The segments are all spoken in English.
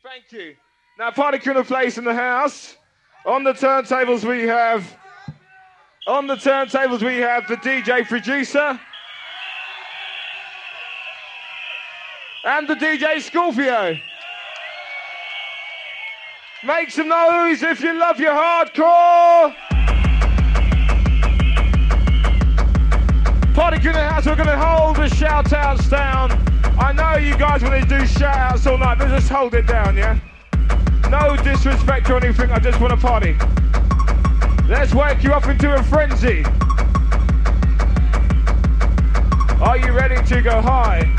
Thank you. Now, party crew in place in the house. On the turntables we have the DJ producer and the DJ Scorpio. Make some noise if you love your hardcore. Party crew in the house, we're going to hold the shout outs down. I know you guys want to do shout outs all night, but just hold it down, yeah? No disrespect or anything, I just want to party. Let's wake you up into a frenzy. Are you ready to go high?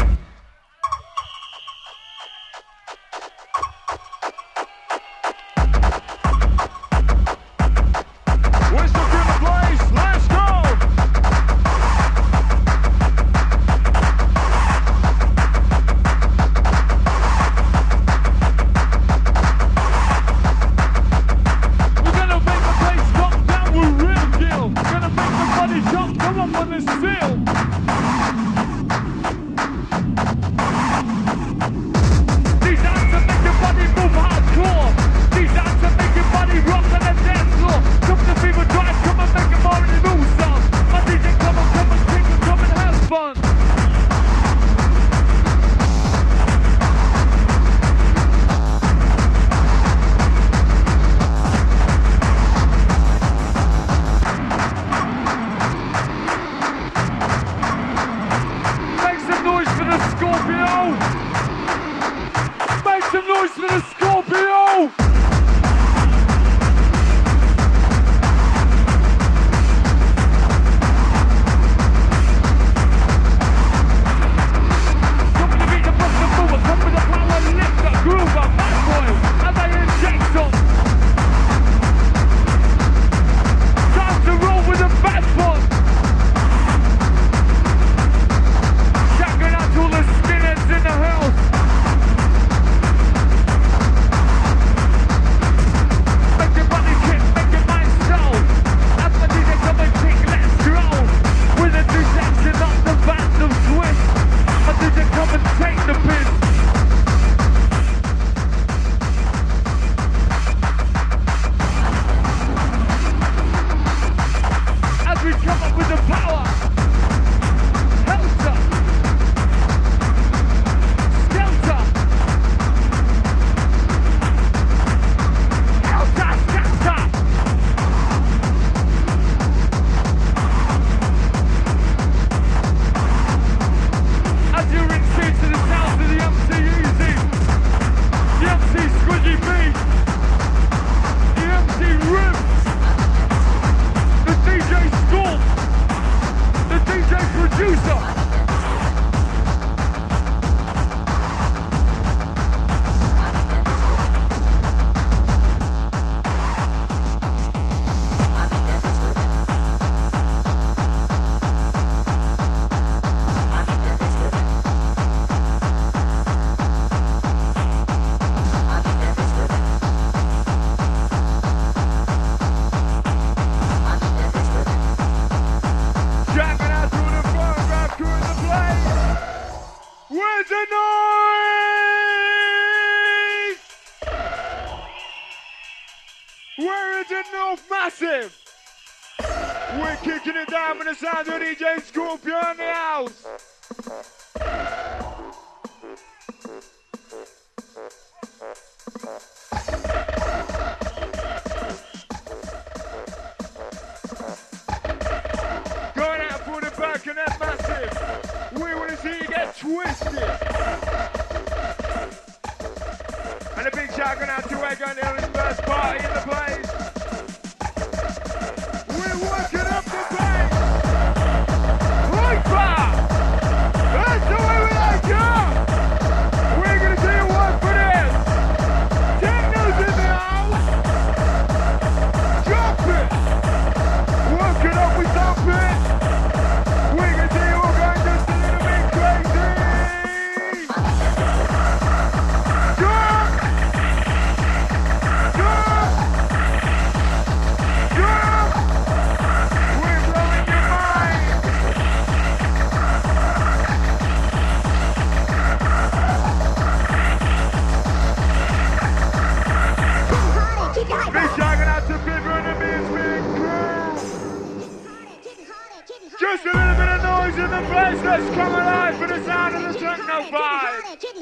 boys in the place, let's come alive for the sound of the techno vibe.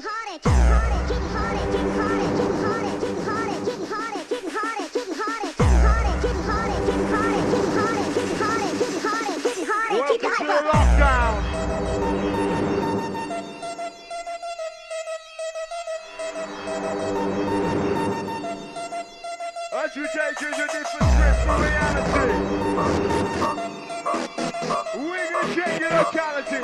Welcome to the lockdown. As we take you to a different trip for reality, we're gonna change your locality.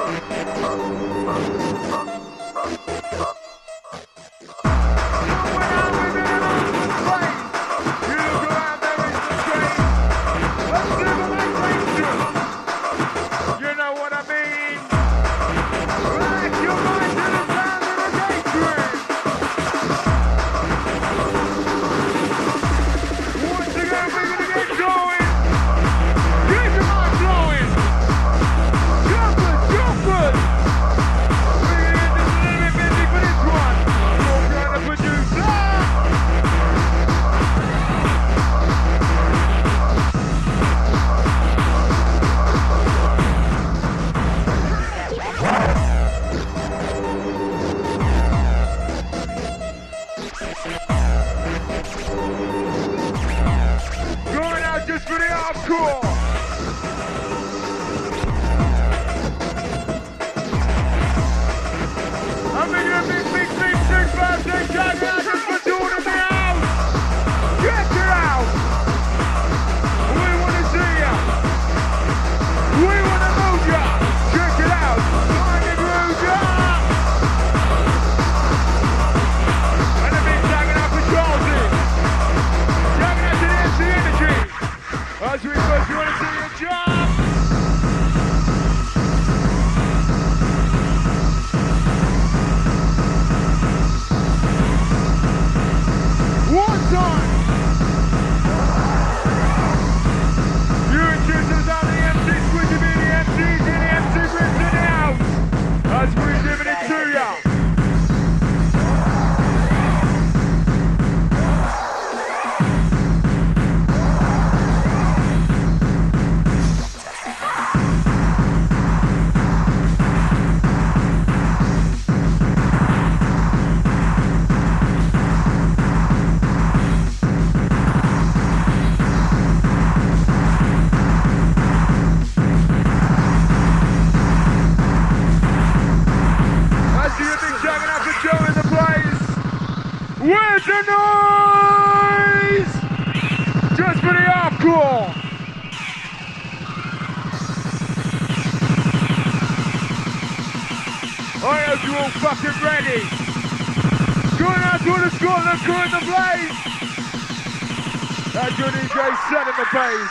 Where's the noise? Just for the hardcore. I hope you all fucking ready. Going out to the Scotland crew in the place. That's your DJ setting the pace.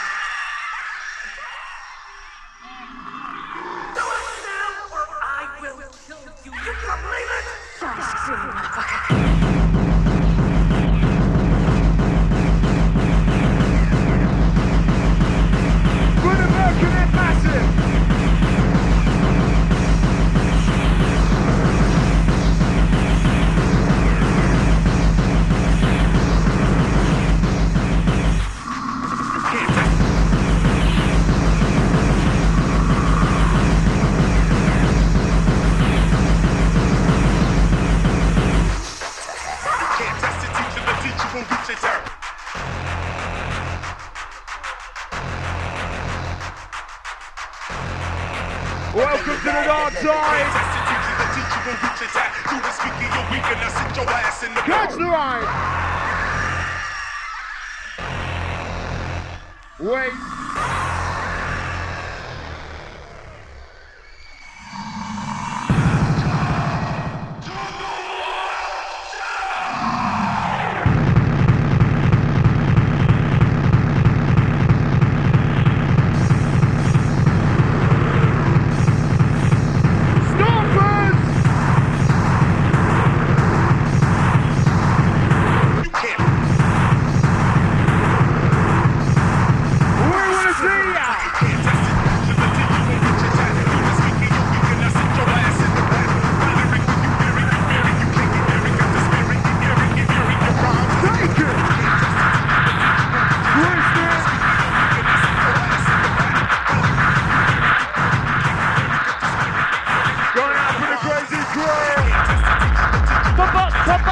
Do it now or I will kill you. You can believe it? Sorry, motherfucker. Massive! Welcome to the dark side. Catch the ride. Wait. We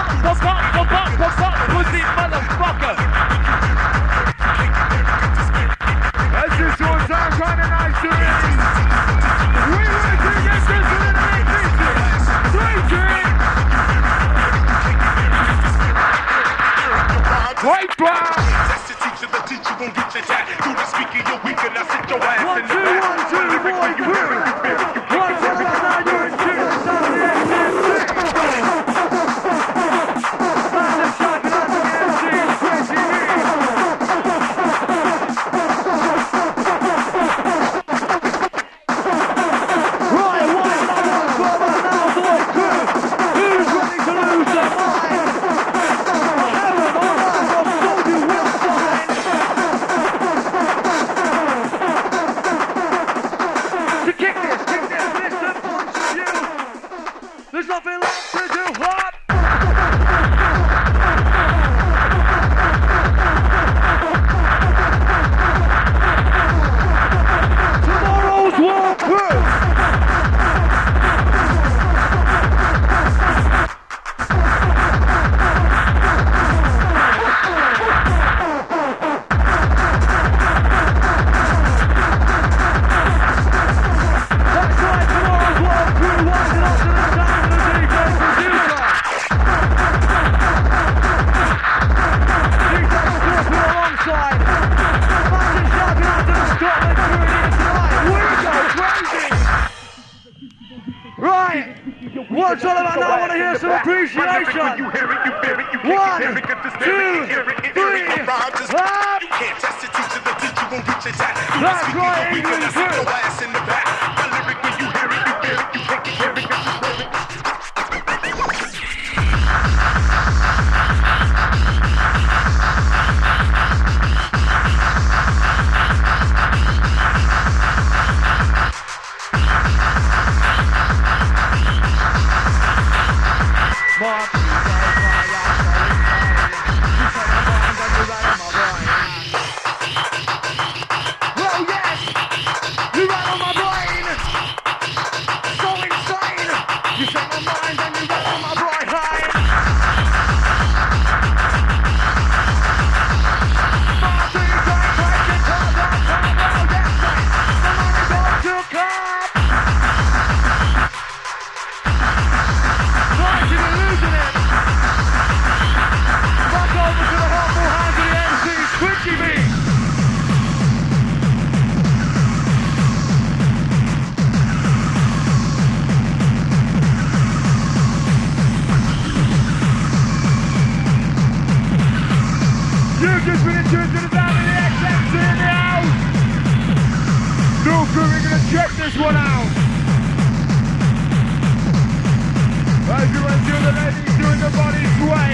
pussy motherfucker. As this one sounds kinda nice to me. We want to get this one in the big pieces. 3, 2. White bar. That's the teacher, the teacher won't get your jack. Do the speaker, you're weak and I sit your ass 1, in 2, the back. 1, 2, boy, crew. 1, 2, 1, 2, 2, 3. Massive shout out to the MCs, Crazy Me. Right, white bar, right now, boy, crew. Who's ready to lose their mind? Heaven on earth, I've told you we'll find. To kick this, listen, punch you. There's nothing left to do, what? Tomorrow's World Crew. That's right, tomorrow's World Crew, winding up to the sound of the DJ producer. DJ Scorpio alongside. Massive shout out to the Scotland crew here tonight. We go crazy. Right, what's all about now? I want to hear some appreciation. You hear it, you feel it, you can't 1, hear it, get this 2, hear it, 3, clap. You can't test the teacher, the teacher won't get your jack. Do the That's speaker, right, you're weak and I England sit crew. your ass in the back. My lyric, when you hear it, you feel it, you can't hear it, get this hear it. Well, yes, you ran on my brain. So insane. You set my mind and you ran on my bright line. Party, great, great guitar, well, yes, mate. The money goes to club. Right, you're losing it. Back over to the humble hands of the MC, Squidgy B. You've just been tuned to the sound of the XMC in the house. No crew, we're gonna check this one out. As you enter the ladies doing the body sway.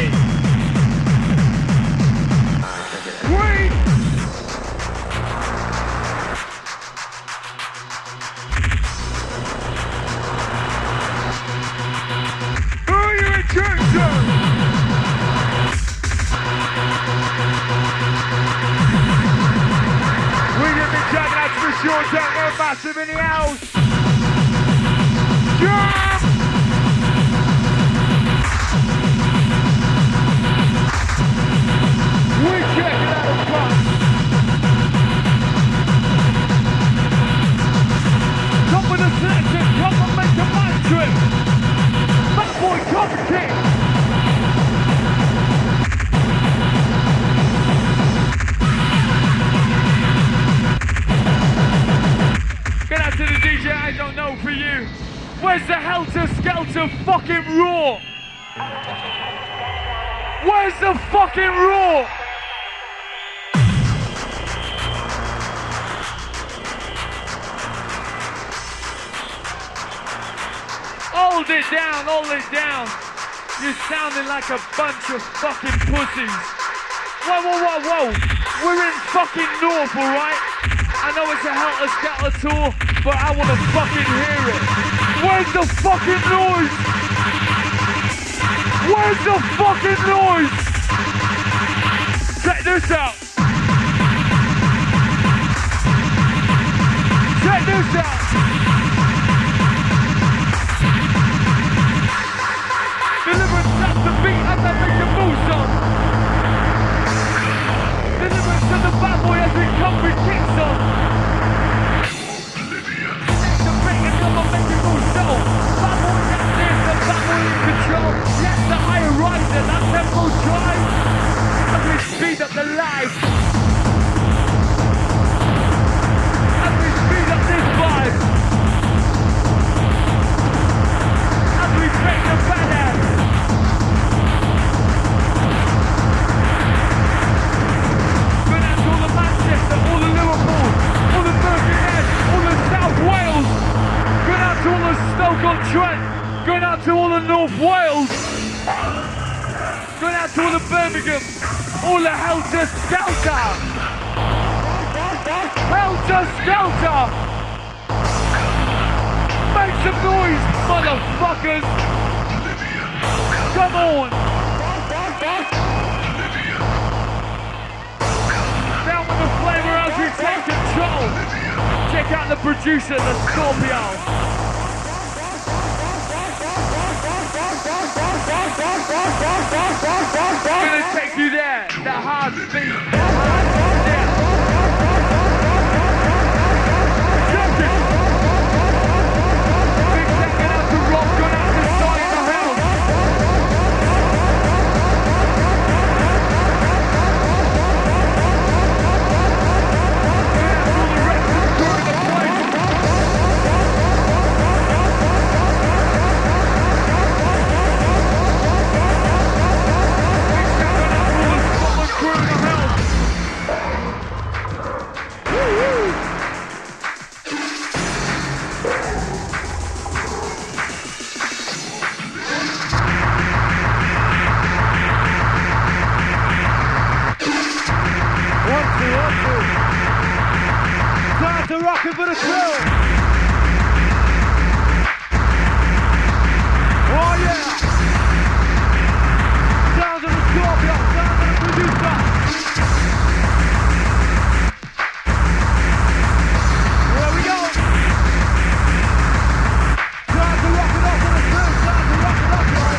Wait! Who are you in tune to? We're gonna be checking out for sure, Techno Massive in the house. Jump! We're checking out the front. Top of the selection, come on, make a mind trip. Fat boy, Copper King. Get out to the DJ, I don't know for you. Where's the Helter Skelter fucking roar? Where's the fucking roar? Hold it down, hold it down. You're sounding like a bunch of fucking pussies. Whoa, whoa, whoa, whoa. We're in fucking North, alright? I know it's a Helter Skelter tour, but I want to fucking hear it. Where's the fucking noise? Where's the fucking noise? Check this out. Check this out. Deliverance, that's the beat, and they of Birmingham, all the Helter Skelter. Helter Skelter. Make some noise, motherfuckers. Come on. Down with the flavor as we take control. Check out the producer, the Scorpio. Gonna take you there, the hard beat. Yeah. Jump it. Big second out to rock, going out to start in the house. Yeah, all the rest of the crew in the place. Time to rock it for the crew. Oh yeah. Sounds of the Scorpio, sounds of the producer. Here we go. Time to rock it up for the crew. Time to rock it up, guys.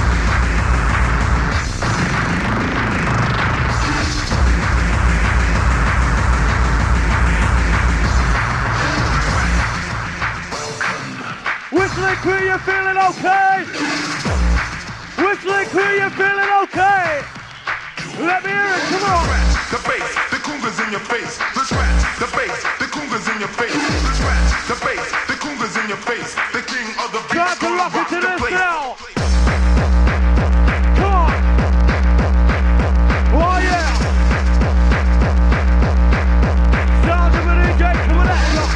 Whistling crew, you feeling okay? Whistling crew, you feeling okay? Let me hear it, come on. The bass, the cougars in your face. The scratch, the bass, the cougars in your face. The scratch, the bass, the cougars in your face. The king of the beats Time to gonna rock rock it to the this place. now. Come on. Oh yeah. Sounds of an DJ coming at you.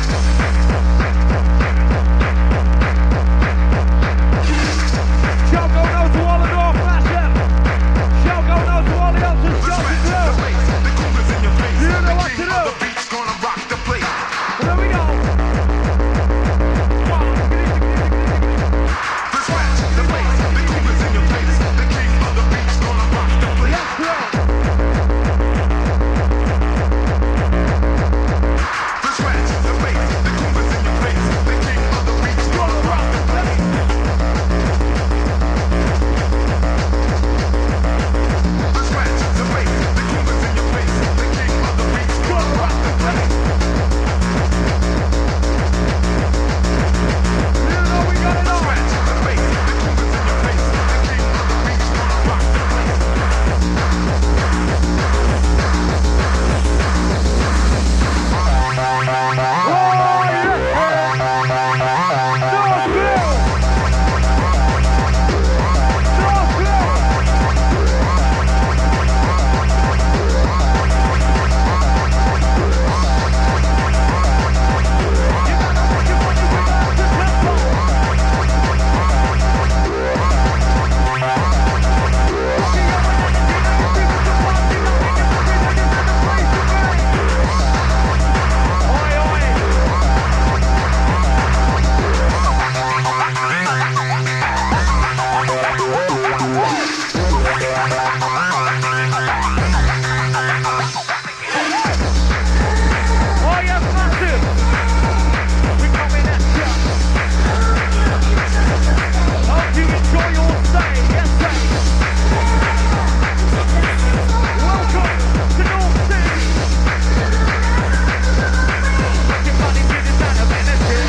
Shall go now to all the North Massive. Shall go now to all the Elton The Shots scratch, and the bass, the cougars in your face. You know The what to king do. of the beats gonna rock the place. Here we go. The scratch, the bass, the cougars in your face. The king of the beats gonna rock the place. Let's go. The scratch, the bass, the cougars in your face. The king of the beats gonna rock the place. The scratch, the bass, the cougars in your face. The king of the beats gonna rock the place. You know we got it The on. scratch, the bass, the cougars in your face. The king of the beats gonna rock the place. Oh yeah. North Bill. North Bill. Oh yeah, massive. We coming at ya. Hope you enjoy your stay. Yes, sir. Welcome to North City. Get money to the sound of energy.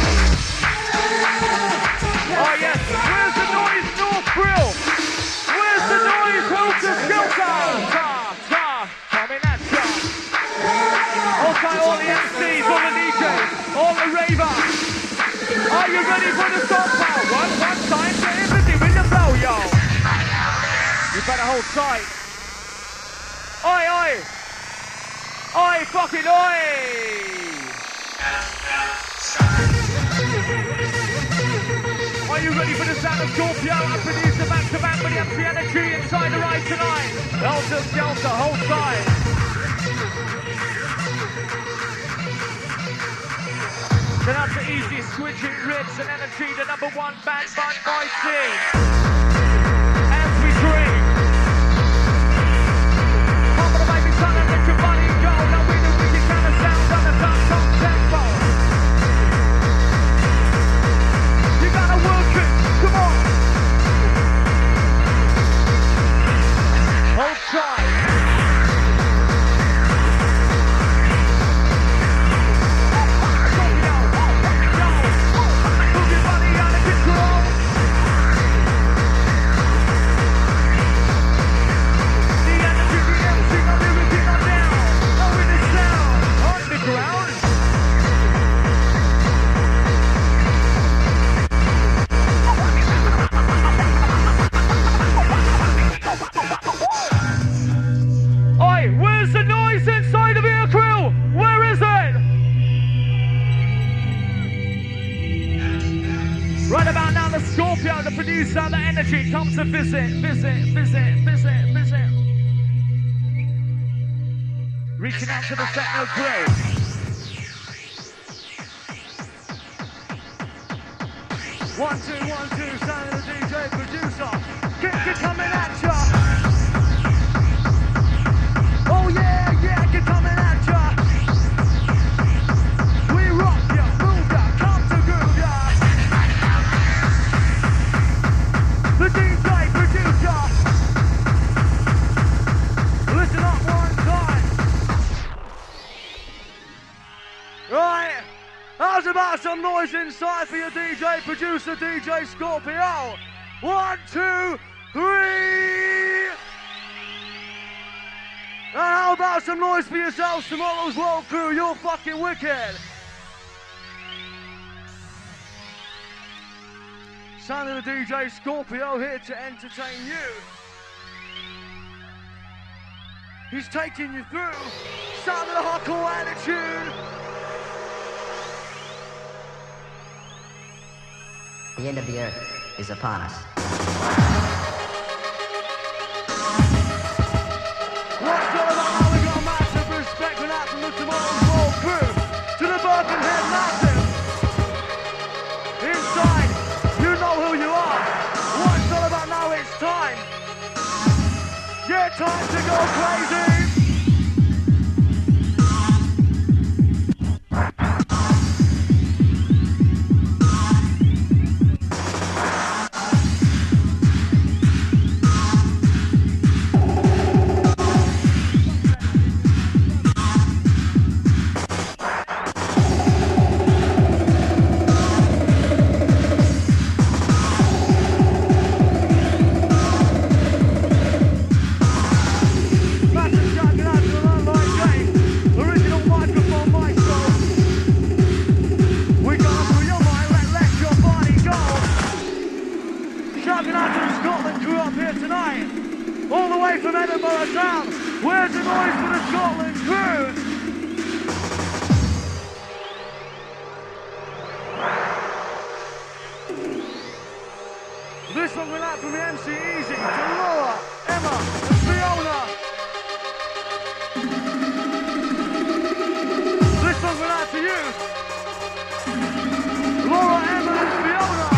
Oh yes, where's the noise, North Grill? Where's the noise, Helter Skelter? Coming at ya. Okay, all the MCs, all the DJs, all the ravers. Are you ready for the stop power? One time, get busy with the blow, yo. You better hold tight. Oi, oi. Oi, fucking oi. Are you ready for the sound of Scorpio? I produce the back-to-back with the MC Energy inside the ride tonight. Helter Skelter, hold tight. Then up to Easy, Switching Ribs and Energy, the #1 band by Mighty. As we dream. Come on, baby, son, and let your body go. Now we the wicked kind of sound on the top tempo. You gotta work it, come on. Hold tight. Move your body out of control. The energy, the MC, no lyric, no down. No in the sound, underground. Oi, where's the noise inside of your crew? Where is it? Right about now, the Scorpio, the producer, the Energy, comes to visit. Reaching out to the techno crew. One, two, sound of the DJ producer. Kick it coming at ya. Oh yeah, get coming at ya. We rock ya, move ya, come to groove ya. The DJ producer. Listen up one time. Right, how's about some noise inside for your DJ producer, DJ Scorpio? 1, 2, 3. And how about some noise for yourselves, Tomorrow's World Crew? You're fucking wicked. Sound of the DJ Scorpio here to entertain you. He's taking you through sound of the hardcore attitude. The end of the earth is upon us. What's all about how we got massive respect going out from the Tomorrow's World Crew to the Birkenhead Massive. Inside, you know who you are. What's all about now? It's time. Yeah, time to go crazy. From Edinburgh town, where's the noise for the Scotland crew? This one went out from the MC Easy to Laura, Emma, and Fiona. This one went out to you, Laura, Emma, and Fiona.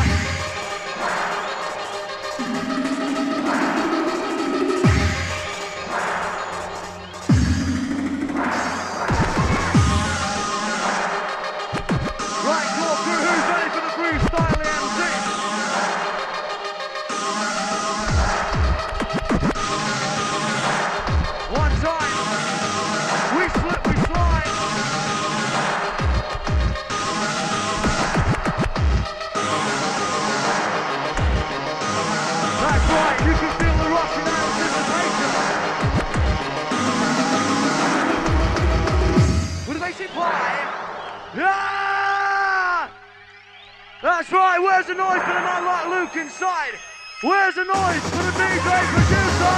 That's right, where's the noise for the man like Luke inside? Where's the noise for the DJ producer?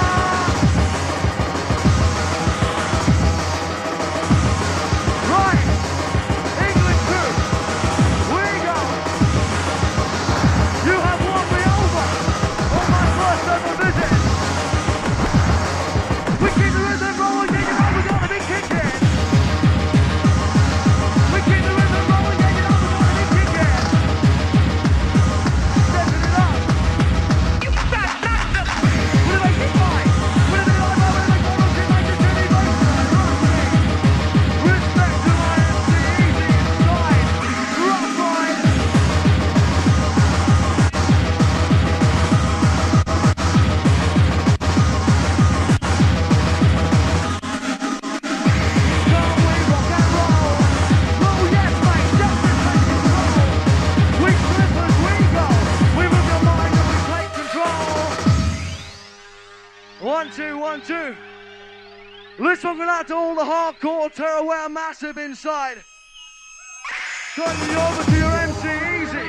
Right, England crew, we go. You have 1, 2. This one going out to all the hardcore Terraware massive inside. Turning you over to your MC Easy.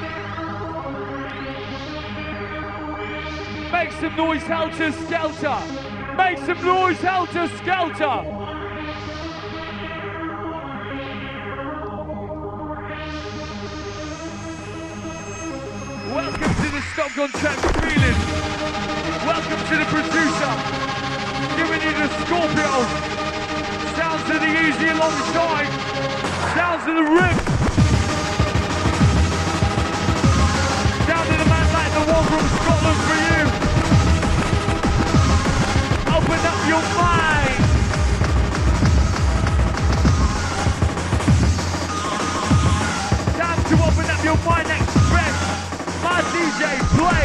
Make some noise, Helter Skelter. Make some noise, Helter Skelter. Welcome to the Stock-on-Trent feeling. Welcome to the producer, giving you the Scorpios. Sounds of the Easy alongside. Sounds of the Rip. Sound of the man like the one from Scotland for you. Open up your mind. Time to open up your mind, express. My DJ play.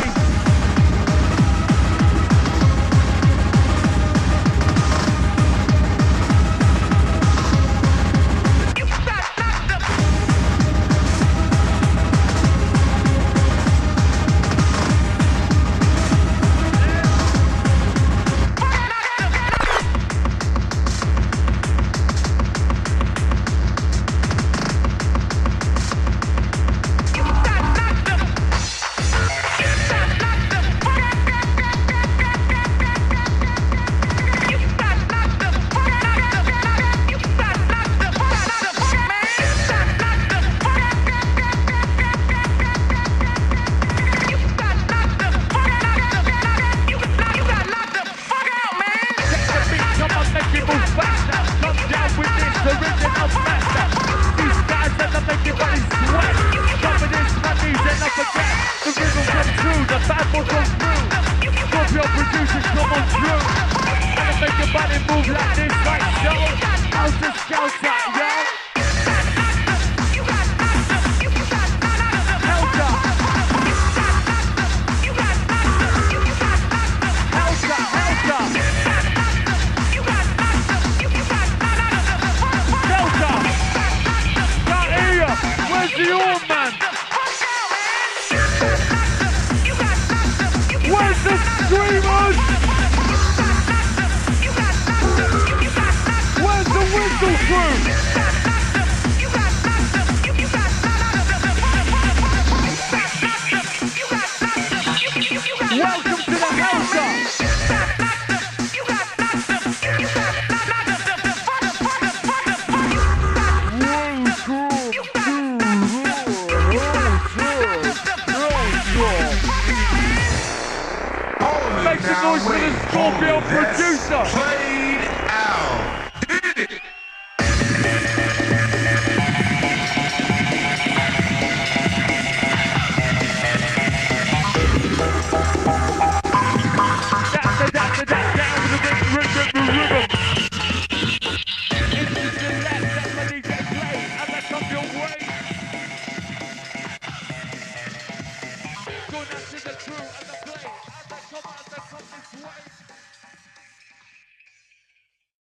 Make some noise for the Scorpio producer.